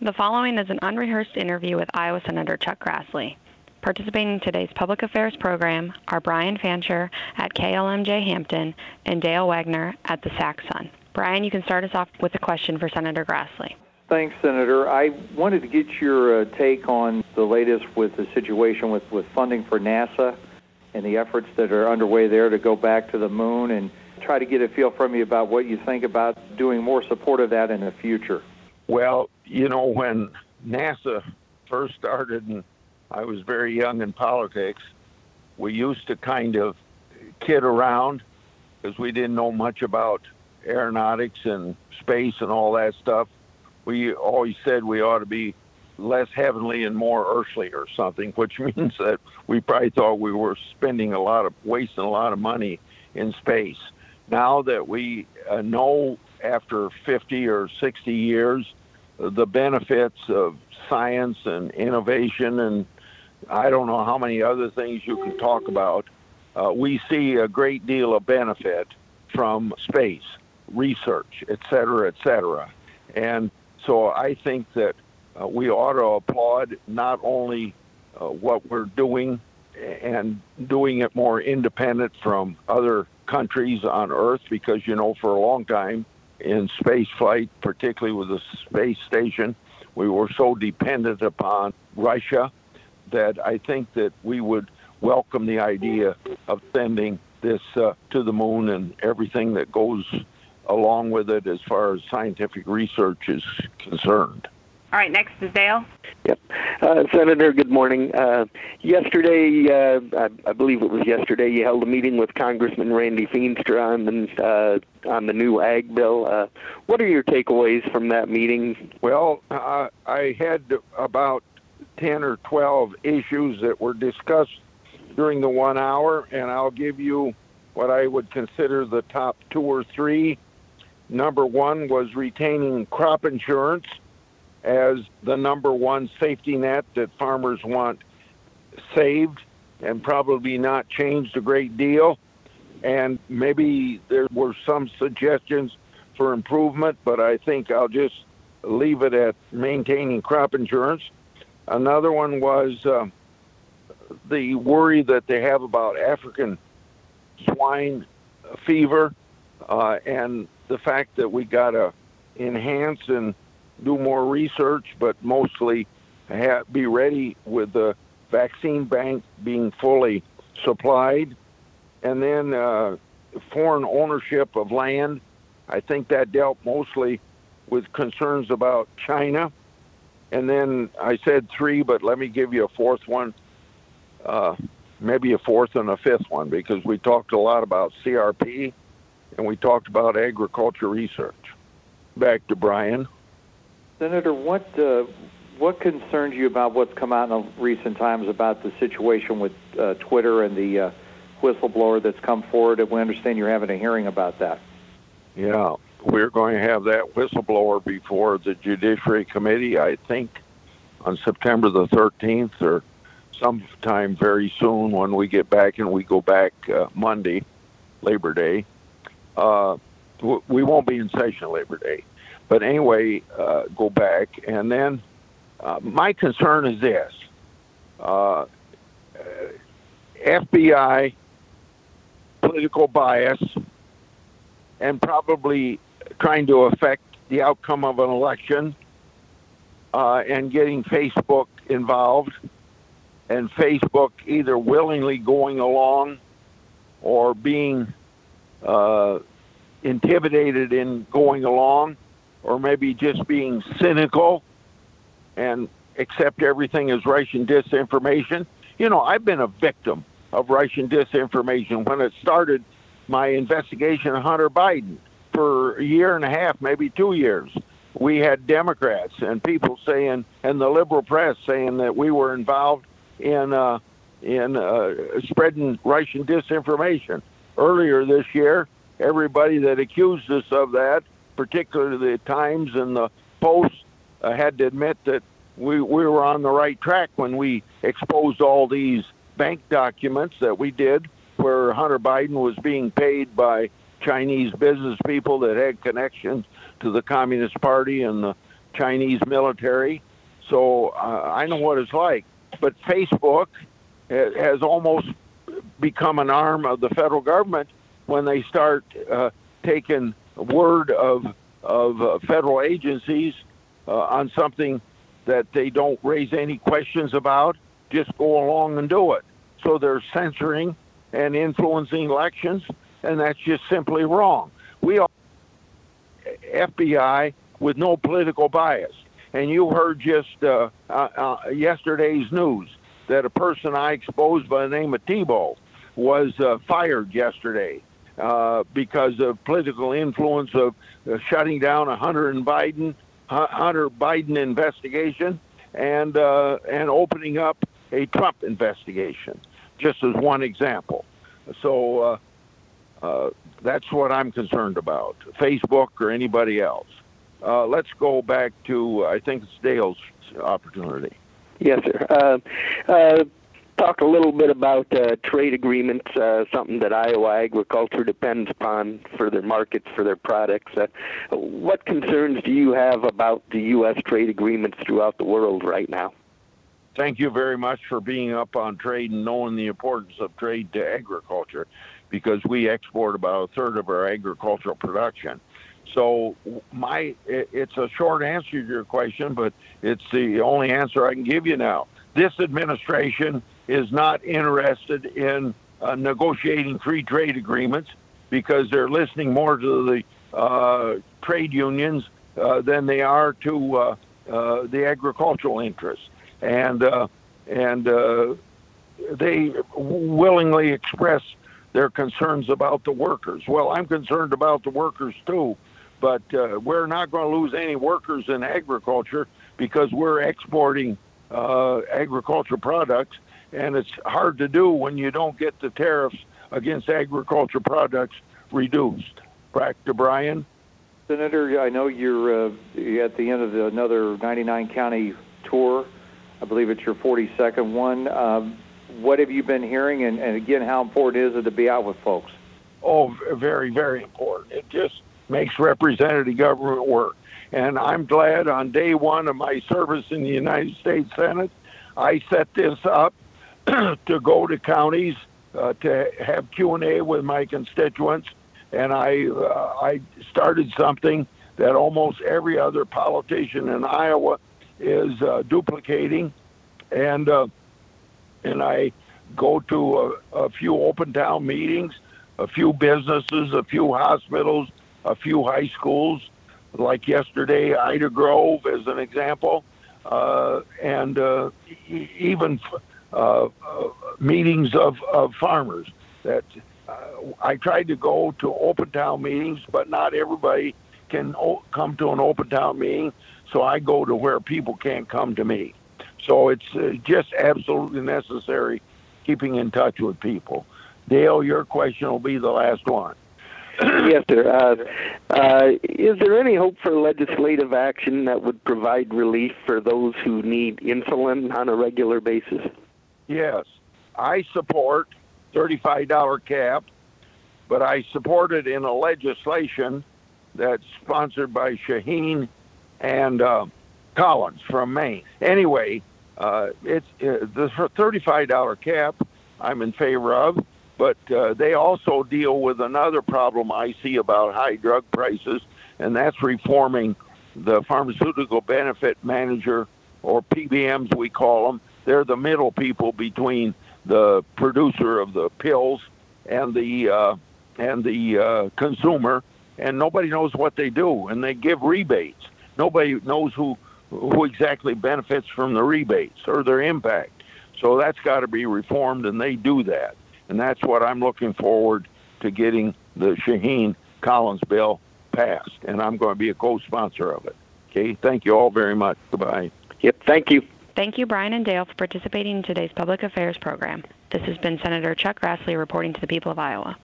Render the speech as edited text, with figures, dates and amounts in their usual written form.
The following is an unrehearsed interview with Iowa Senator Chuck Grassley. Participating in today's public affairs program are Brian Fancher at KLMJ Hampton and Dale Wagner at the Sac-Sun. Brian, you can start us off with a question for Senator Grassley. Thanks, Senator. I wanted to get your take on the latest with the situation with funding for NASA and the efforts that are underway there to go back to the moon, and try to get a feel from you about what you think about doing more support of that in the future. Well, you know, when NASA first started, and I was very young in politics, we used to kind of kid around because we didn't know much about aeronautics and space and all that stuff. We always said we ought to be less heavenly and more earthly or something, which means that we probably thought we were wasting a lot of money in space. Now that we know after 50 or 60 years the benefits of science and innovation, and I don't know how many other things you can talk about, we see a great deal of benefit from space research, et cetera, et cetera. And so I think that we ought to applaud not only what we're doing and doing it more independent from other countries on Earth, because, you know, for a long time in space flight, particularly with the space station, we were so dependent upon Russia that I think that we would welcome the idea of sending this to the moon and everything that goes along with it as far as scientific research is concerned. All right, next is Dale. Yep. Senator, good morning. Yesterday, I believe it was yesterday, you held a meeting with Congressman Randy Feenstra on the new ag bill. What are your takeaways from that meeting? Well, I had about 10 or 12 issues that were discussed during the 1 hour, and I'll give you what I would consider the top 2 or 3. Number 1 was retaining crop insurance as the number 1 safety net that farmers want saved and probably not changed a great deal. And maybe there were some suggestions for improvement, but I think I'll just leave it at maintaining crop insurance. Another one was the worry that they have about African swine fever and the fact that we got to enhance and do more research, but mostly be ready with the vaccine bank being fully supplied. And then foreign ownership of land. I think that dealt mostly with concerns about China. And then I said 3, but let me give you a 4th one, maybe a 4th and a 5th one, because we talked a lot about CRP and we talked about agriculture research. Back to Brian. Senator, what concerns you about what's come out in recent times about the situation with Twitter and the whistleblower that's come forward? And we understand you're having a hearing about that. Yeah, we're going to have that whistleblower before the Judiciary Committee, I think, on September the 13th or sometime very soon when we get back, and we go back Monday, Labor Day. We won't be in session Labor Day. But anyway, go back. And then my concern is this. FBI, political bias, and probably trying to affect the outcome of an election, and getting Facebook involved, and Facebook either willingly going along or being intimidated in going along, or maybe just being cynical and accept everything as Russian disinformation. You know, I've been a victim of Russian disinformation. When it started, my investigation of Hunter Biden, for a year and a half, maybe 2 years, we had Democrats and people saying, and the liberal press saying that we were involved in spreading Russian disinformation. Earlier this year, everybody that accused us of that, particularly the Times and the Post, had to admit that we were on the right track when we exposed all these bank documents that we did, where Hunter Biden was being paid by Chinese business people that had connections to the Communist Party and the Chinese military, so I know what it's like. But Facebook has almost become an arm of the federal government when they start taking word of federal agencies on something that they don't raise any questions about, just go along and do it. So they're censoring and influencing elections, and that's just simply wrong. We are FBI with no political bias. And you heard just yesterday's news that a person I exposed by the name of Tebow was fired yesterday because of political influence of shutting down a Hunter Biden investigation and opening up a Trump investigation, just as one example. So that's what I'm concerned about, Facebook or anybody else. Let's go back to, I think it's Dale's opportunity. Yes, sir. Talk a little bit about trade agreements, something that Iowa agriculture depends upon for their markets, for their products. What concerns do you have about the U.S. trade agreements throughout the world right now? Thank you very much for being up on trade and knowing the importance of trade to agriculture, because we export about a third of our agricultural production. So it's a short answer to your question, but it's the only answer I can give you now. This administration is not interested in negotiating free trade agreements because they're listening more to the trade unions than they are to the agricultural interests. And they willingly express their concerns about the workers. Well, I'm concerned about the workers too, but we're not going to lose any workers in agriculture because we're exporting agricultural products, and it's hard to do when you don't get the tariffs against agricultural products reduced. Back to Brian. Senator, I know you're at the end of another 99-county tour. I believe it's your 42nd one. What have you been hearing, and again, how important is it to be out with folks? Oh, very, very important. It just makes representative government work. And I'm glad on day one of my service in the United States Senate, I set this up to go to counties to have Q&A with my constituents. And I started something that almost every other politician in Iowa is duplicating. And I go to a few open town meetings, a few businesses, a few hospitals, a few high schools, like yesterday, Ida Grove as an example, and even meetings of farmers. That I tried to go to open town meetings, but not everybody can come to an open town meeting, so I go to where people can't come to me. So it's just absolutely necessary keeping in touch with people. Dale, your question will be the last one. Yes, sir. Is there any hope for legislative action that would provide relief for those who need insulin on a regular basis? Yes. I support $35 cap, but I support it in a legislation that's sponsored by Shaheen and Collins from Maine. Anyway, it's the $35 cap I'm in favor of, but they also deal with another problem I see about high drug prices, and that's reforming the pharmaceutical benefit manager, or PBMs we call them. They're the middle people between the producer of the pills and the consumer, and nobody knows what they do, and they give rebates. Nobody knows who exactly benefits from the rebates or their impact. So that's got to be reformed, and they do that. And that's what I'm looking forward to getting the Shaheen-Collins bill passed, and I'm going to be a co-sponsor of it. Okay, thank you all very much. Goodbye. Yep, thank you. Thank you, Brian and Dale, for participating in today's Public Affairs program. This has been Senator Chuck Grassley reporting to the people of Iowa.